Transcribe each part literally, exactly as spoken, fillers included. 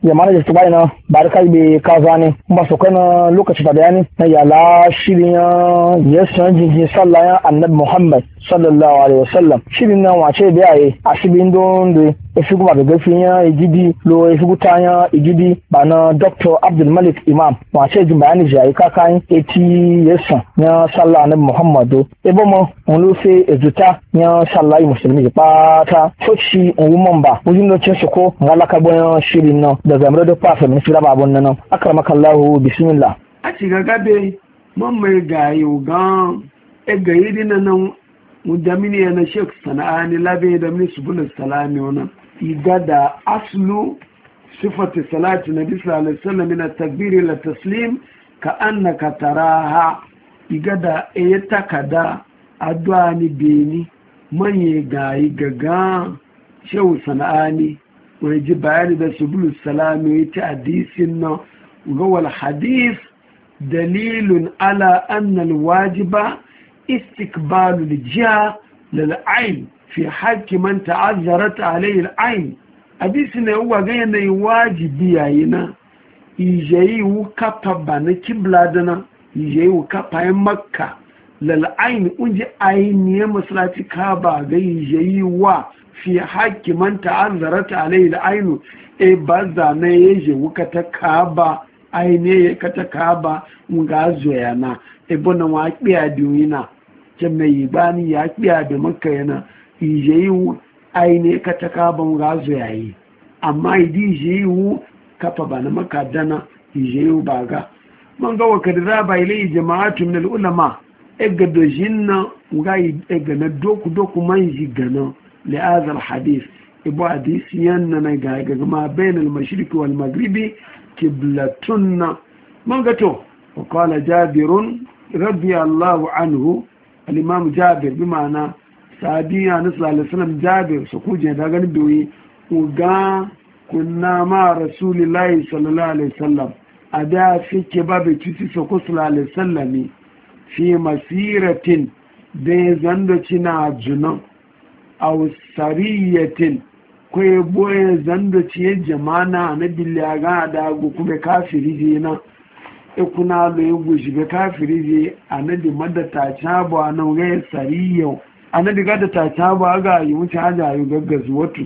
jama'a da tubai na barkai be kaza ne ba su kana lokaci da bayani na yala shirin ya san jinjin sallah ya annabi Muhammad sallallahu alaihi wasallam shirin nan wace da yayi a shirin don da ifi kuma da gafin ya igidi lo ifi gutanya igidi bana Dr. Abdul Malik Imam wace jin bayani jayi kakan eti yasa ya sallah annabi Muhammad ebo mo on lo fe ezuta ya sallah muslimi pata sochi on wumon ba wujin lo cin ko ngala ka bon shirin nan da zamar da fafa min fira babun nan akramakallahu bismillah a ci gagabe mun mai gayo gan e gayidi nan mudamini yana Sheikh Sana'ani labe da min subul salami wannan igada aslu sifati salati nabi sallallahu alaihi wasallam min at-takbir ila taslim ka annaka taraha igada e takada addu'a ni beni manye gayi gaga Sheikh Sana'ani wai ji bayani da subul salami ta hadisin nan ga wal hadith dalilun ala anna al-wajiba استقبال الجهة للعين في حق من تعذرت عليه العين حديثنا هو غير واجبي هنا يجي وكبا نكبلادنا يجي وكبا مكة للعين انجي عين مسلاتي كابا يجي و في حق من تعذرت عليه العين اي بازا نيجي وكتا كابا عيني كتا كابا مغازو يانا ebonan wa kiya duniya can mai bani ya kiya da maka yana ijeyu aine ka ta kaban gazo yayi amma idi ijeyu kafa ba na maka dana ijeyu baga man ga wakadira ba ilai jama'atu min ulama ega do jinna ga ega na doku doku man jigana li hadha hadith ibo hadith yanna na ga ga ma bain al mashriq wal maghribi qiblatun man ga to وقال جابر رضي الله عنه الإمام جابر بمعنى سعدية نصر عليه السلام جابر سكوجة داغن بيوي وقا كنا مع رسول الله صلى الله عليه وسلم أدا في كباب تيسي سكو صلى الله عليه وسلم في مسيرة دي زندتنا جنا أو سرية كوي بوي زندتي جمانا نبي اللي أغا داغو كوبي كافري جينا ikuna lo yugo shiga kafiri je anadi madata chabo anan ga sariyo anadi ga ta chabo ga yi wuce haja yi gaggazu wato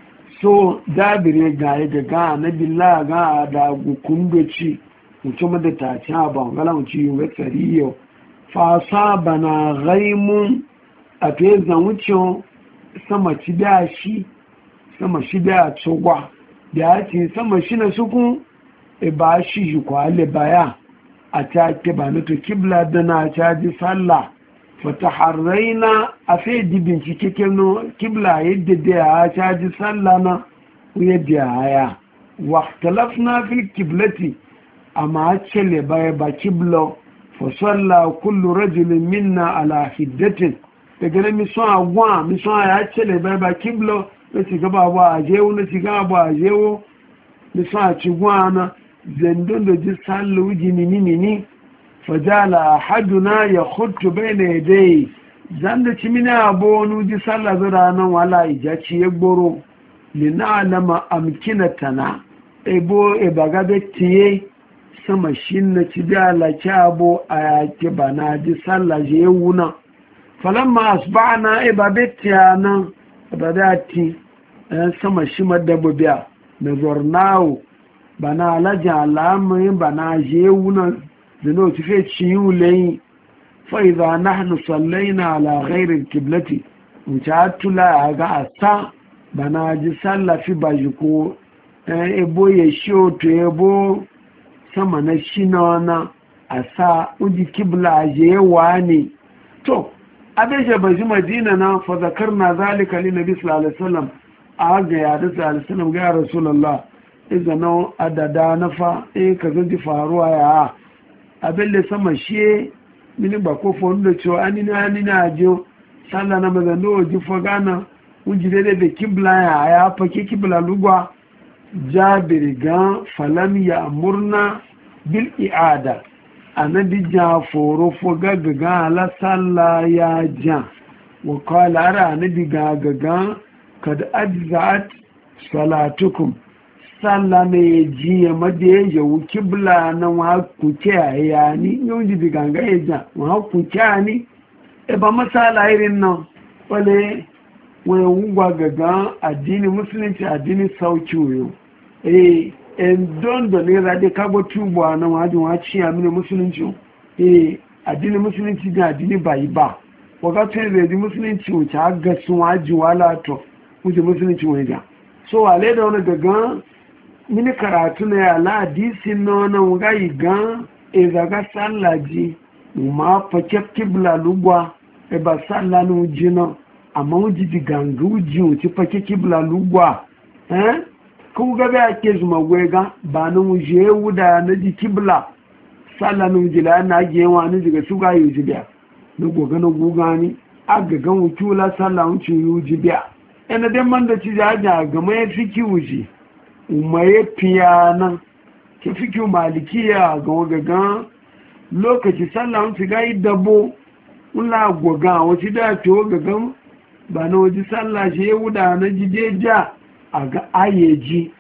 so dabire ga ya ga anadi la ga da gukundoci mutum madata chabo ngala mu ci yi sariyo fa sabana ghaimun a tezan wuce sama ci da shi sama shi da tsogwa da ci sama shi na sukun e ba shi ji kwale baya a take ba na to kibla da na caji sallah fata harraina a sai di bincike kino kibla yadda da ya caji sallah na yadda ya ya waktalafna fil kiblati amma cele baya ba kibla fa salla kullu rajulin minna ala hiddatin daga na mison agwa mison ya cele baya ba kibla na ci gaba ba a jewo na ci gaba ba a jewo mison a ci gwana zandun da ji sallu jini nini fajala haduna ya hutu bai na yadda zan da ci mini abuwanu ji sallah zura nan wala ijaci ya gboro lina alama amkina tana ebo ebaga da tiye sama shi na ci da alaci abu a yake ba na ji sallah je wuna falamma asba'ana eba betiya nan ba da ti sama shi madabubiya na zornawo bana alaja alamun bana jewuna da no tafe ciyu layi fa idza nahnu sallaina ala ghairi alqiblati mutatula ga asa bana ji sallafi bajiko ebo ye shoto ebo sama na shinona asa uji kibla je wani to abeje baji madina na fa zakarna zalika li nabi sallallahu alaihi wasallam aga ya da sallallahu alaihi wasallam ga rasulullah izinin adada na fa in ka zanci faruwa ya abin da sama shi mini ba ko fonu da cewa an nina nina ajiyo sallah na mazano waje fagana wuji daidai da kibla ya ya fake kibla lugwa jabir gan falam ya murna bil i'ada annabi ja foro foga gaga ala sallah ya ja wa qala ara annabi ga gaga kad ajza'at salatukum sallah ne ji ya made ya wu kibla na wa ku ke ya ni yau ji ganga ya ja wa ku ke ni e ba masala irin nan wale wani wugwa gaga addini musulunci addini sauki wuyo eh en don da ne rade kagbo tubo na wajin waci amini musulunci eh addini musulunci ga addini bai ba wakatun da di musulunci wuce aga sun waji wala to wuce musulunci wani so wale da wani gaga mini karatu na ya la hadisi na wani wugayi gan e zaga sallaji ma fa kibla lugwa e ba sallah ni wujina amma wuji di ganga wuji wuce fa kibla lugwa eh ku ga ba ke zuma gwega ba na wuje wuda na di kibla sallah ni wujila na ge wani daga su ga yuji biya na goga na guga ni aga gan wutula sallah wuce yuji biya ina dai man da ci jaja ga mai fiki wuji umaye piyana ke fiki malikiya ga wagagan lokaci sallah wuce ga yi dabo ula goga wace da ce wagagan ba na waje sallah shi ya wuda na jijeja a ga ayeji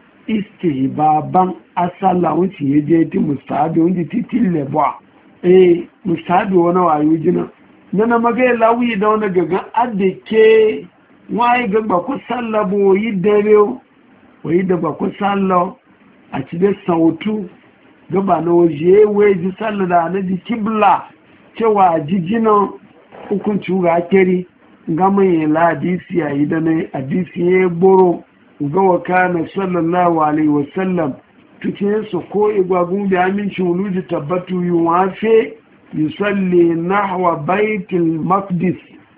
istihbaban asalla wuce ya je ti mustahabi wunji titin leba eh mustahabi wani wayo jina nana magai lawi da wani gagan adake waye gaba ku sallabo yi dare wayi da ba ku sallo a ci da sautu gaba na waje waje sallo da na ji kibla cewa jijina hukunci ga keri gama yi la hadisi ya yi da na hadisi ya gboro ga waka na sallallahu alaihi wasallam tuke su ko igwagun da amincin wuluji tabbatu yi wafe yi salli nahwa baitul maqdis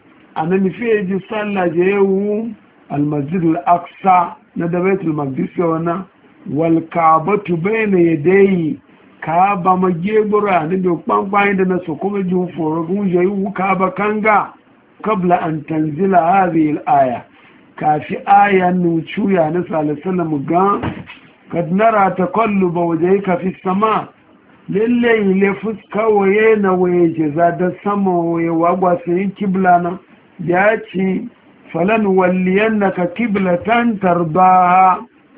a nan fiye ji sallah je yawu almasjid al-aqsa na da baitul maqdis wana wal ka'batu bayna yadayhi kaaba magebura ne do pampani da na so kuma ji foro gun je wu kaaba kanga qabla an tanzila hadhihi al-aya kafi aya nu chuya na sallallahu ga kad nara taqalluba wajhika fi as-sama lalle le fuska waye na waye jaza da sama waye wagwa sai kibla na ya ce falan walliyannaka kiblatan tarbaha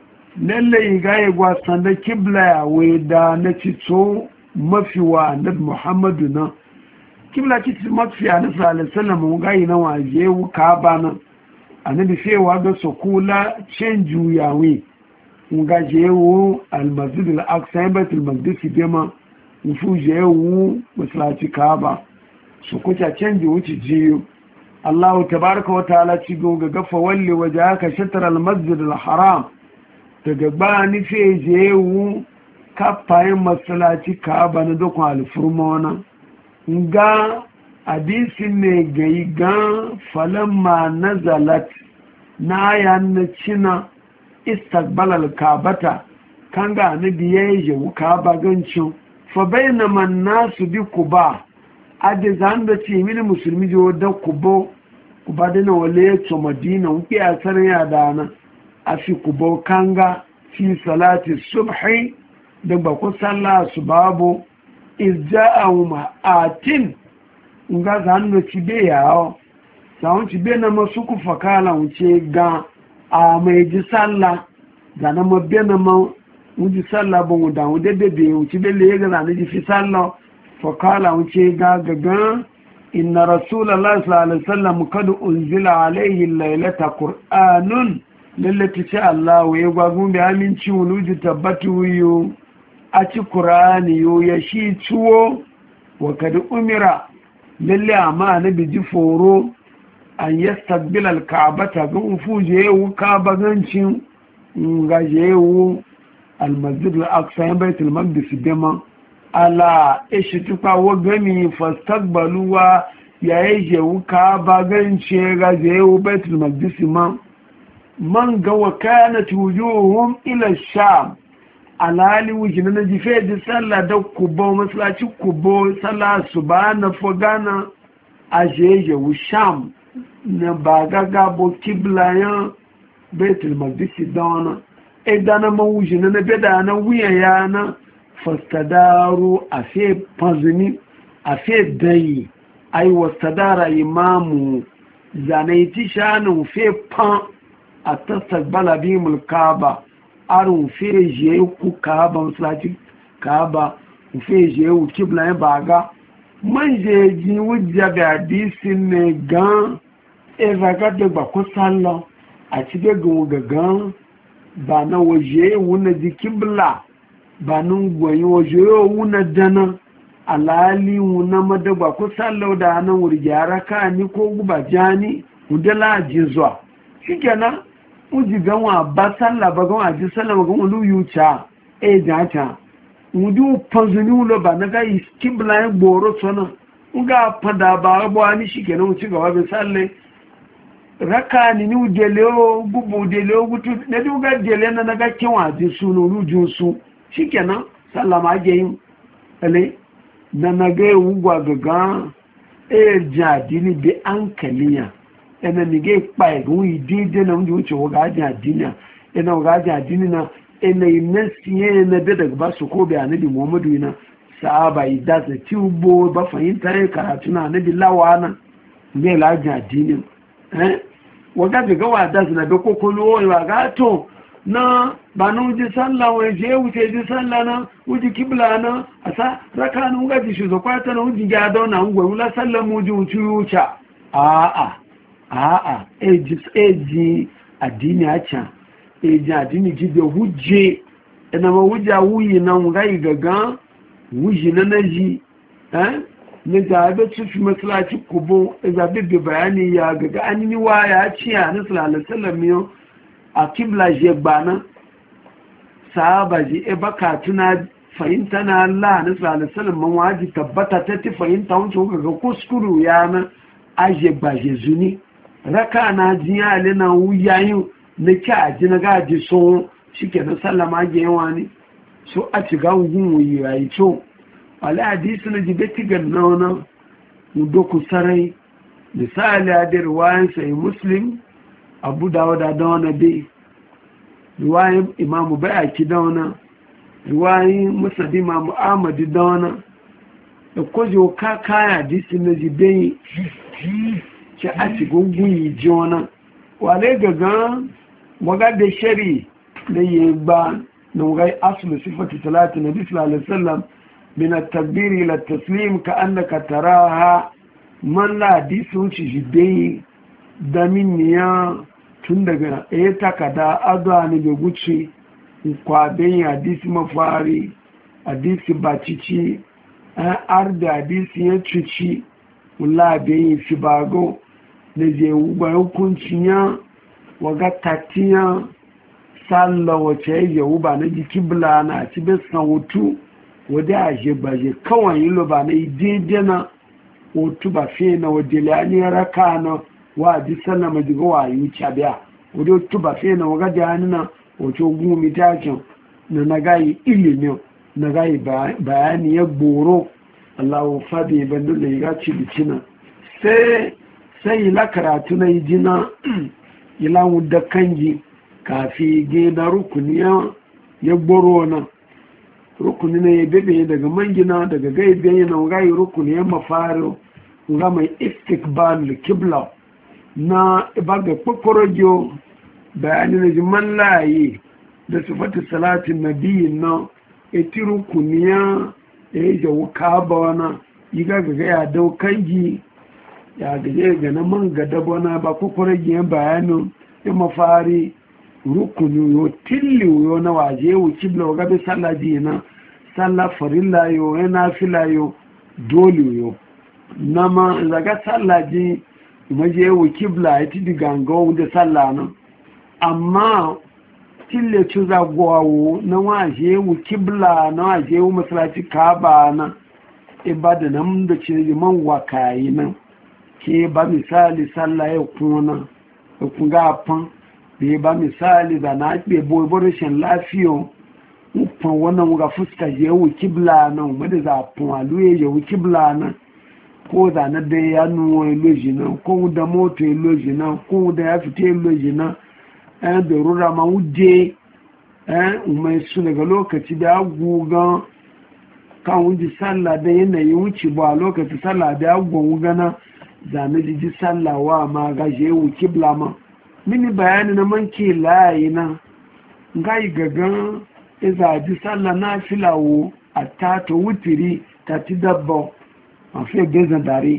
lalle gaye gwasan da kibla ya wai da na cito mafiwa annabi Muhammadu na kibla ci mafiya na sallallahu alaihi wasallam gaye na waje wuka bana annabi sai wa ga sokula canju yawe nga jewu al-masjid al-aqsa baitul maqdis bema ufu jewu masallaci kaaba su kuta canji wuce jiyo Allah tabaraka wa ta'ala ci goga gafa walli wajhaka shatr al-masjid al-haram daga bani fejewu kafayin masallaci kaaba na dokon al-furmona nga hadisi ne gai gan falamma nazalat na yan cina istaqbal al-kaabata kanga nabi yayi kaaba gancin fa bainama an-nasu bi kuba ade zanda ce mini musulmi jo da kubo kuba da na wale to madina wuke a sanin ya dana a fi kubo kanga fi salati subhi da ba ku sallah su babu izja'u ma'atin nga zanda ci be yawo sawun ci be na masu ku fakala wuce ga a mai ji sallah da na mabbe na ma wuji sallah ba mu da wude bebe wuce be le ga zanda ji fi sallah fakala wuce gagagan inna rasulallah sallallahu alaihi wasallam kad unzila alaihi lailata qur'anun lallati ce Allah ya gwagun da aminci wuluji tabbatu yo a ci qur'ani yo ya shi tuwo wa kad umira lalle amma nabi ji foro an yastaqbil al-ka'bata ga ufuje wu ka'ba gancin ngaje wu al-masjid al-aqsa baitul maqdis bema ala ishi tuka wa gami fastaqbaluwa yayi je wuka bagance ga je wu baitul maqdis ma man ga wa kanat wujuhum ila sham alali wujina na jife da sallah da kubo masallaci kubo sallah subhana fogana aje je wu sham na bagaga bo kiblayan baitul maqdis dana edana ma wujina na beda na wiya yana fastadaru a fe panzini a fe dayi ai wastadara imamu zanaiti shanin fe pan a tasabala bi mulkaba arun feje ku kaaba masallaci kaaba feje ku kibla ba ga manje ji wujja da hadisin ne gan e zaga da ba ko sallo a ci da gan ba na waje wuna ji kibla ba nun goyi waje wuna dana alali wuna madaba ko sallo da nan wurgyara ka ni ko guba jani udala jizwa shikenan uji ganwa ba sallah ba ganwa ji sallah ba ganwa lu yucha e jata mudu panzuni ulo ba na ga kibla ya gboro sona uga fada ba bo ani shikenan uci gaba be salle raka ni ni udele o gubu udele o gutu ne duga dele na naga kinwa ji sunu ruju su shikenan sallah ma je yin ale na naga ugwa gaga e jadi ni be ankaliya ena ni ge pa egun idide na unju uci wo ga jadi na ena wo ga jadi na ena inasiye na da daga ba su ko bai annabi Muhammadu yana sahaba idda ta tubo ba fahimta ya karatu na annabi lawana ne lajin addinin eh waga daga wada su na da kokolo wa ga to na ba nu ji sallah wa je wuce ji sallah na wuji kibla na asa rakanu ga ji shi zo kwata na wuji ga da na ngwa wala sallah mu ji wuci wuca a a a a eji eji addini a can eja dini jibe hujje ina ma hujja wuyi nan gai gaga wuji na naji eh ne da ba su fi masallaci kubo da bibbe bayani ya gaga anini wa ya ci ya na sallallahu alaihi wasallam yo a kibla je bana sahaba ji e baka tuna fahimta na Allah na sallallahu alaihi wasallam man waji tabbata ta ti fahimta wancan gaga kuskuru ya na aje baje zuni raka na jiya le na wuyayin na kyaji na gaji so shi ke na sallama ge yawa ne so a ci gangun wuyi yayi to wale hadisi na jibe tigar na wani mudoku sarai misali a da ruwayen sai muslim abu dawada da wani bai ruwayen imamu bayaki da wani ruwayen musadi imamu ahmadu da wani da kwajo ka kaya hadisi na jibe ki a ci gangun yi ji wani wale gagan waga da shari da yi ba na wagai asulu sifatu talati na bisu alisallam bin at-takbir ila at-taslim ka annaka taraha man la hadisun shi jidai da minniya tun daga ya takada adwa ne bai guce kwaben hadisi mafari hadisi bacici ar da hadisi ya cuci wula bayin fi bago da je hukuncin ya waga tatiya sallah wace ya wuba na jiki bula na ci besan hutu wadda a je ba je kawai yi lo ba na idede na hutu ba fiye na wadda lani raka na wa ji sallah ma jiga wa yi wuce biya wadda hutu ba fiye na waga da hannu na wace ogun mitajin na na gayi ilimin na gayi bayani ya gboro allahu fadi ban dole ya gaci bicina sai sai la karatu na yi jina ilawun da kanji kafi gina rukuniya ya gboro na rukuni na ya bebe daga mangina daga gaibe yana gayi rukuniya mafaro ga mai istikbal kibla na ibaga kwakwarojo bayani na jiman layi da sufatu salatin nabiyin na eti rukuniya ya yi jawo kaba wana yi gaga ya dau kanji ya gaje ga na man gada bona ba kwakwarojo ya bayanin ya mafari rukuni yo tilli yo na waje yo kibla ga be sallaji na sallah farilla yo yana fila yo dole yo nama daga sallaji maje yo kibla ya tidi gango da sallah na amma tille tuza gwawo na waje yo kibla na waje yo masallaci kaaba na ibada nan da ce man wakayi nan ke ba misali sallah ya kuna ku ga fan da ba misali da na ake boibo rashin lafiyo ufan wannan ga fuska je wu kibla nan wadda za a falu ya je wu kibla nan ko da na da ya nuwa iloji nan ko da moto iloji nan ko da ya fita iloji nan ɗan da rura ma wuje ɗan mai su daga lokaci da agugan kan wuji sallah da yanayi wuce ba lokaci sallah da agugan wugana zane jiji sallawa ma gaje wu kibla ma mini bayani na manke layi na ngai gagan iza ji sallah na filawo a tato wutiri ta ti dabba a fi gezan dare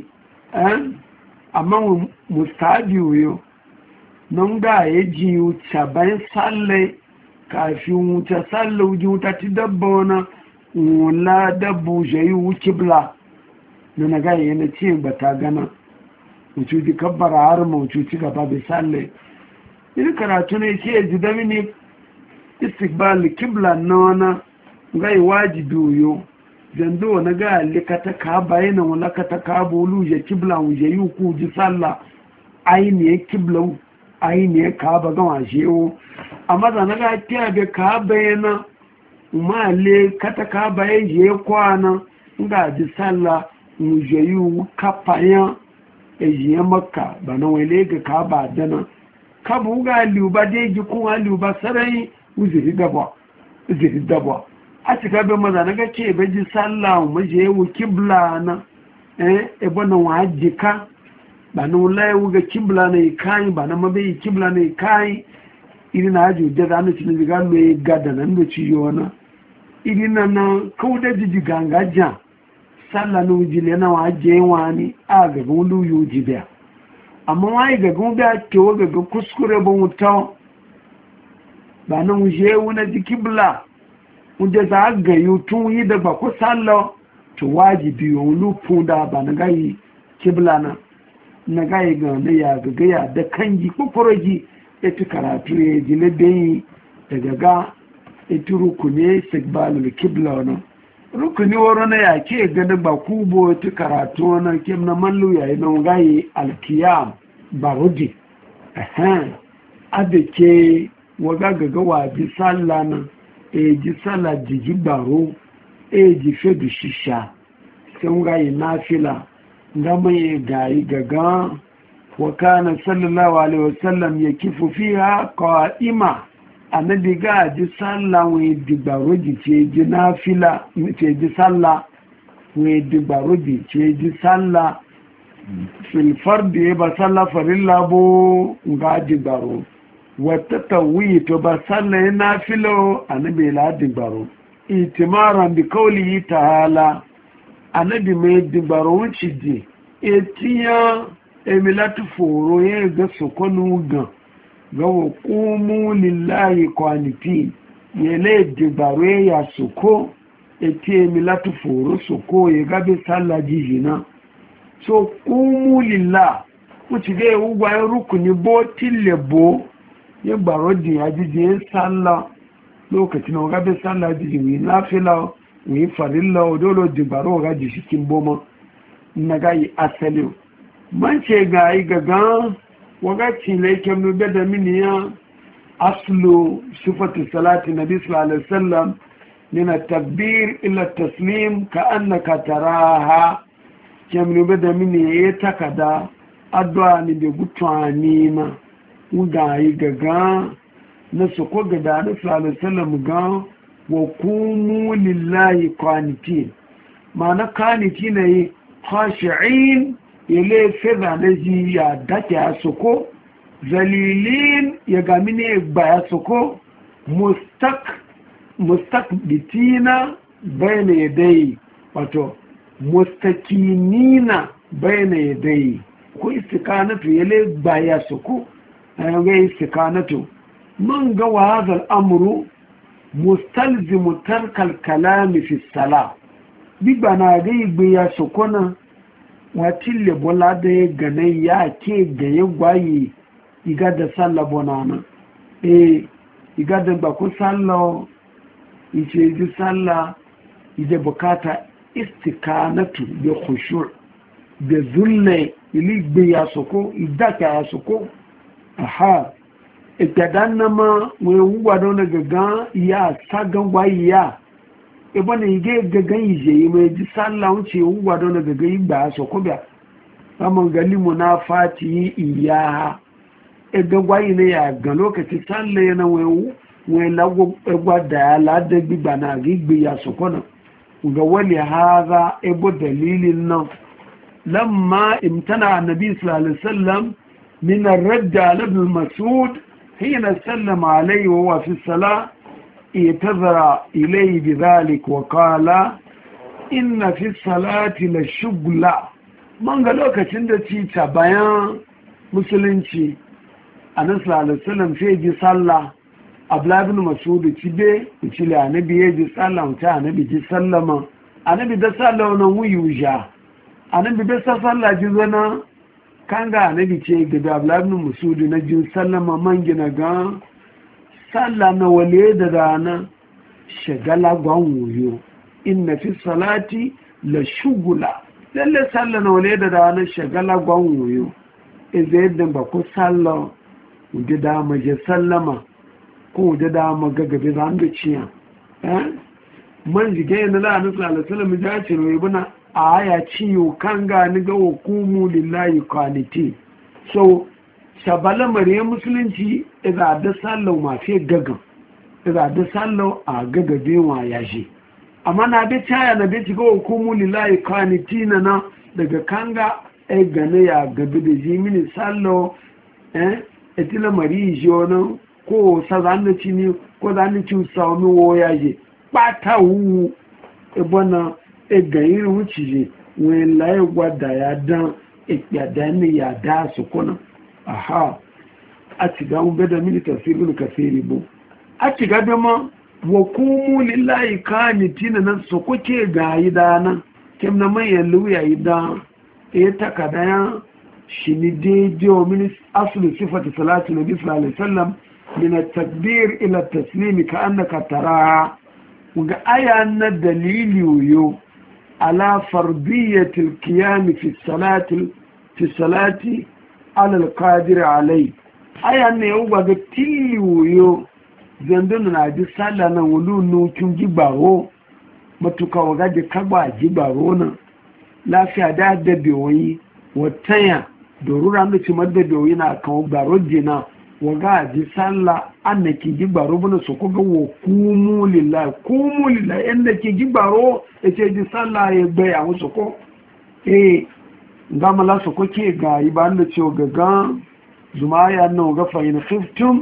amma mustahabi yo nan ga ya ji wuce bayan sallah kafin wuce sallah wuce wuta ti dabba wani wula dabbu jayi wuce bla na na gaya yana ce ba ta gana wuce di kabbara har ma wuce ci gaba bai sallah iri karatu ne ce ji dami ne istikbal kibla na wana gai wajibi yo zando na ga likata ka bayana wala kata ka bolu je kibla mu je yuku ji sallah aini kibla aini ka ba ga wajewo amma da na ga tiya be ka bayana ma le kata ka baye je kwana nga ji sallah mu je yu kapaya e je makka bana wele ga ka ba dana ka bu ga liuba de ji kun liuba sarai uzuri dabo uzuri dabo a cika bai maza na gace bai ji sallah mu je wu kibla na eh e bona wa jika ba na wallahi wu ga kibla ne kai ba na mabai kibla ne kai irin na ju da zanu cin diga lo e gada nan do ci yona irin na na kauda jiji ganga ja sallah no jile na wa je wani a ga gundu yu jibiya amma wai ga gundu a ke wa ga kuskure bon wuta ba na mu je wu na kibla wanda za a gayu tun yi da ba ku sallo to wajibi yau lufin da ba na gayi kibla na na gayi ga na ya gagaya da kangi kukurogi ya ci karatu ya ji na bayi daga ga ya ci rukuni sigbalul kibla wani rukuni wani na ya ke gani ba kubo ya ci karatu wani kim na mallu ya yi na gayi alkiyam barudi a da ke waga gagawa bi sallah na eji sala jiji baro eji fedu shisha sun gayi nafila gama ya gayi gaga wa kana sallallahu alaihi wasallam ya kifu fiha qa'ima annabi ga ji sallah wa digbaro ji ce ji nafila ce ji sallah wa digbaro ji ce ji sallah fil fardi ba sallah farilla bo ga digbaro wata tawi to ba sallah na filo annabi ladin baro itimaran bi qawli ta'ala annabi mai dibaro wuci ji etiya emilatu foro ye ga sokonu ga ga qumu lillahi qanitin yele dibaro ya soko etiya emilatu foro soko ye ga be sallah jijina so qumu lillahi wuci ga ugwa rukuni bo tilebo ya baro di ajiji ya salla lokacin wa gabe salla ajiji wi nafila wi farilla dole di baro ga ji cikin boma na gayi asali man ce gayi gaga waga cile kemnu be da miniya aslu sifatu salati nabi sallallahu alaihi wasallam min at-takbir ila at-taslim ka annaka taraha kemnu be da miniya takada addu'a ni be gutwani ma ugayi gaga na soko gada da sallallahu ga wa kumu lillahi qanitin mana qanitin ne khashi'in ile feza da ji ya dake a soko zalilin ya gamine ba ya soko mustaq mustaqbitina bayna yadai wato mustakinina bayna yadai ko istikanatu ile ba ya soko ayyuga istikanatu man ga wa hadha al-amru mustalzimu tarka al-kalam fi as-salah bibana ga igbe ya sokona watille bola da gane ya ke ga yagwaye iga da sallah bonana eh iga da ba ku sallah ice ji sallah ide bukata istikanatu bi khushu' bi zulle ili gbe ya soko idaka ya soko aha itadanna ma we wuwa don gaga ya sagan waiya e bane ige gaga ije mai ji sallah wuce wuwa don gaga ba soko ba saman gali munafati iya e gagwayi ne ya ga lokaci sallah yana we we lago egwada ya lada gbigba na gigbe ya soko na ga wali haza ebo dalilin nan lamma imtana annabi sallallahu alaihi wasallam min ar-radd ala ibn mas'ud hina sallama alayhi wa fi salah itazara ilayhi bidhalik wa qala inna fi salati la shughla. Man ga lokacin da ci ta bayan musulunci annabi sallallahu alaihi wasallam sai ji sallah Abdullah ibn Mas'ud ci be ci la annabi ya ji sallah ta annabi ji sallama annabi da sallah nan wuyuja annabi da sallah ji zana kanga annabi ce ga Abdullah ibn Mas'ud na ji sallama man gina ga sallah na wale da rana shagala gwan wuyo inna fi salati la shugula lalle sallah na wale da rana shagala gwan wuyo idan yadda ba ku sallah wuje da maje sallama ko wuje da magagabe zan da ciya eh man jige na la nabi sallallahu alaihi wasallam ya ce ro ibuna aya ciyo kanga ni ga hukumu lillahi qaniti so shabala mariya musulunci idan da sallah ma fi gagan idan da sallah a gagabe wa yashi amma na da taya na da cigo hukumu lillahi qaniti na daga kanga ai gane ya gabe da jimini sallah eh etila mari jono ko sazanci ni ko zanci sauni woyaje pata wu ebona e gairi wucije wen laye gwada ya dan e yada ni ya da su kuna aha a ci ga mun bada mini tafsirul kafiri bu a ci ga dama wa kumu lillahi qanitina nan su kuke gayi dana kim na mai yallu yayi da e takadaya shini daidai wa mini asulu sifati salatu nabi sallallahu alaihi wasallam min at-takbir ila at-taslim ka annaka taraha ga aya na dalili yo ala fardiyati al-qiyam fi salati fi salati ala al-qadir alai aya ne yo ga tili yo zandun na ji sallah na wulunu kin gibaro matuka waga de kagba gibaro na lafiya da da biyoyi watanya dorura da ci madda biyoyi na kan baro jina waga ji sallah annaki gibaro bana su ko ga wo kumu lillahi kumu lillahi annaki gibaro yace ji sallah ya bai a musu ko eh ngama la su ko ke ga iban da ciwo gaga zumaya nan ga fa in khiftum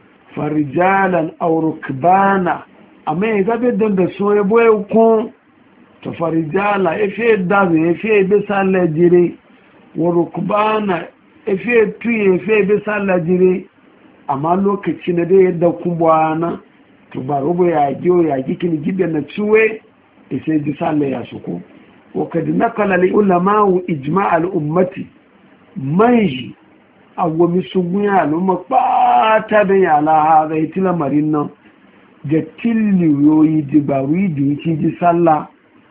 farijalan aw rukbana amma ya gabe dan da so ya boye ku to farijala efe da efe be sallah jire wa rukbana efe tuye efe be sallah jire amma lokaci na da yadda kubwana to ba rubo ya jiyo ya gikin gidan na ciwe sai ji sallah ya suko wa kad nakala li ulama ijma' al ummati manji agwami sugunya al'umma pata da ya la hada itila marin nan da tilli yoyi dibawi da yake ji sallah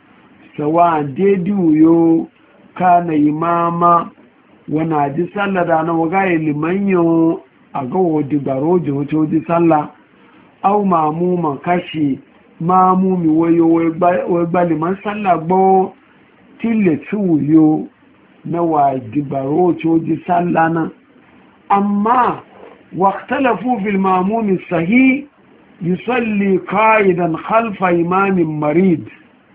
sawa dedi yo kana imama wana ji sallah da na waga limanyo a ga wadi baro da wato ji sallah au mamuma kashi mamumi wayo wai ba liman sallah gbo tille tuyo na wadi baro to ji sallah na amma waqtalafu fil mamumi sahih yusalli qa'idan khalfa imamin marid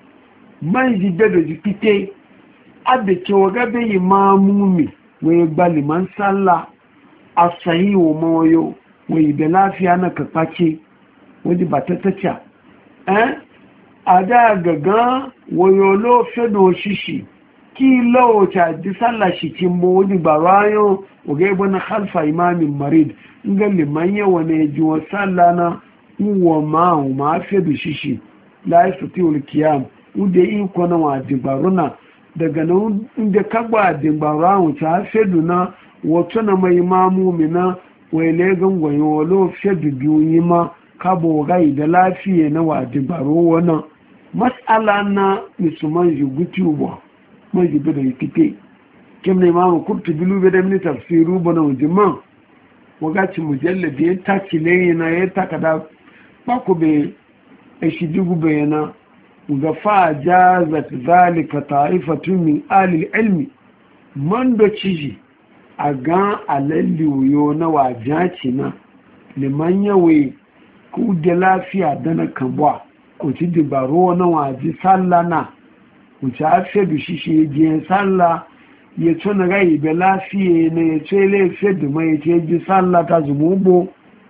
man jidda da jikite adda ke waga bai mamumi wai ba liman sallah a sayi wa mawayo wai da lafiya na kakake wadda ba ta tace eh a da gaga wayolo fedo shishi ki lawata ji sallah shi kin bo wadda ba rayo waga ibn khalfa imamin marid inga liman yawa ne ji wa sallah na uwa ma ma fedo shishi la yastati'ul qiyam ude iko na wa dibaruna daga nan inda kagba dimbarawun ta fedu na wato na mai mamu mina wele gangwayo walo fedu biyu yi ma kabo gai da lafiya na wa dimbaro wannan matsala na musulman jiguti uwa mai jibi da yikite kim ne mamu kurtu bilu bai da mini tafsiru bana wajiman wagaci mujallabi ya taki ne na ya takada bako bai shi jigu bayana ga fajazat zalika ta'ifatun min alil ilmi man do ciji a ga alalliyo na wajaci na liman yawe ku da lafiya da na kanwa ku ci dibaro na waji sallah na ku ci afe da shi shi je sallah ya tuna gai da lafiya ne ya ce lafiya da mai ce ji sallah ta zumubo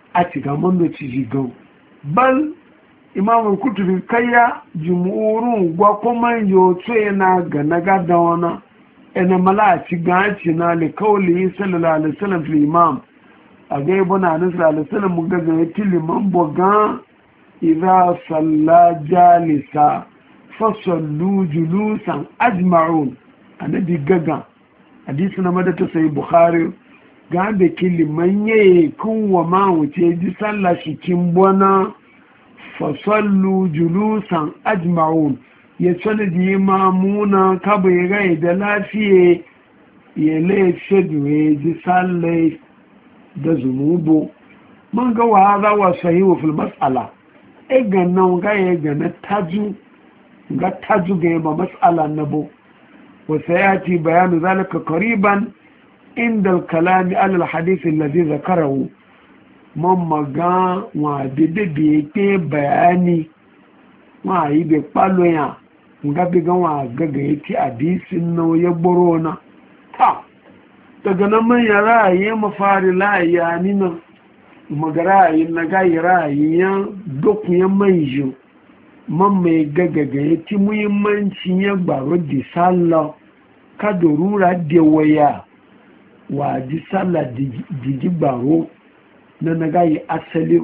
a cikin mando ci gan bal imamul kutubi kayya jumhurun gwa kuma yoto yana ga na gada wana ina mala ci gaci na li kawli sallallahu alaihi wasallam fil imam a ga ibn anas sallallahu alaihi wasallam mu ga ga tiliman boga idza salla jalisa fa sallu julusan ajma'un annabi gaga hadisi na madata sai bukhari ga da kiliman yayi kun wa ma wuce ji sallah shi kin bona fa sallu julusan ajma'un ya sanadi mamuna kabai rai da lafiye ya laifin ya ji sallai da zunubu man ga wa haza wa sahihu fil mas'ala e gannan ga ya gana taju ga taju ga ba mas'ala nabo wa sayati bayanu zalika qariban inda al-kalam ala al-hadith alladhi zakarahu man maga wa dede bi ke bayani wa yi be palo ya nga bi gan wa gaga yake hadisin no ya boro na ta daga nan man ya ra'ayi mafari la'ayya ni na magara yi na ga ra'ayi ya doku ya manjo man mai gaga ga yake muhimmanci ya gbaro di sallah ka dorura da waya wa di sallah di gbaro na na ga yi asali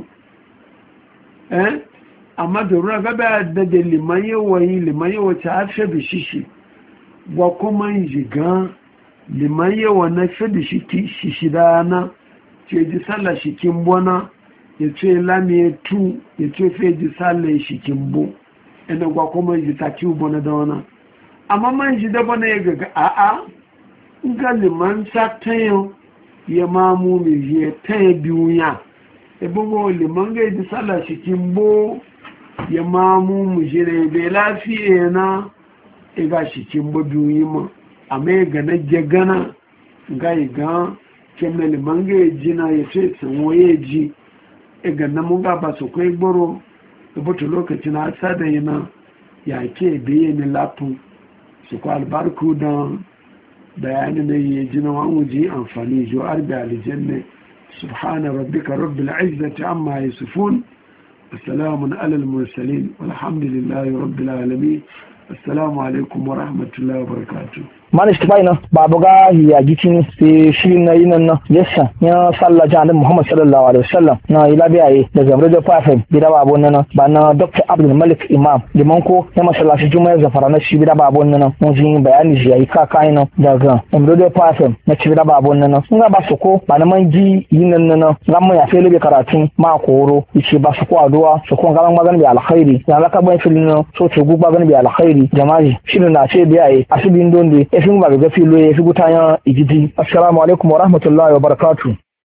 eh amma da ruwa gaba da da liman yawayi liman yawace a fi da shishi wa kuma jiga liman yawa na fi da shishi dana ce ji sallah shikin bona ya ce lami tu ya ce fi ji sallah shikin bo ina kwa kuma ji ta ci bona da wana amma man ji da bona ya gaga a'a ga liman sa tayo ya mamu mai je tayo biyu ya ebe go liman ga ji sallah shikin bo ya mamu mu jire bai lafiye na iga shi kin babu yi ma amma ya gana jagana ga iga kemna liman ga ya jina ya ce sanwo ya ji iga na mun ga ba su kai gboro da bata lokaci na sada yana ya ke biye ni lafin su ku albarku don bayani na ya jina wa wuji amfani jo arbi alijanne subhana rabbika rabbil izzati amma yasifun السلام على المرسلين والحمد لله رب العالمين السلام عليكم ورحمة الله وبركاته mana shi bai nan babu ga ya gitin sai shi na yin nan yasa ya salla jani Muhammad sallallahu alaihi wasallam na ila biyaye da zamre da fafen bida babu nan ba na Dr. Abdul Malik Imam liman ko ya masallaci juma'a zafara na shi bida babu nan mun ji bayani shi yayi ka kai nan daga zamre da fafen na ci bida babu nan sun ga ba su ko ba na man ji yin nan nan ran mu ya fele be karatu ma koro yace ba su ko addu'a su ko gaban magan bi alkhairi ya laka ban filin so ce guba gan bi alkhairi jama'i shi na ce biyaye asibin donde efin ba ga filo ya fi gutayen igidi assalamu alaikum wa rahmatullahi wa barakatuh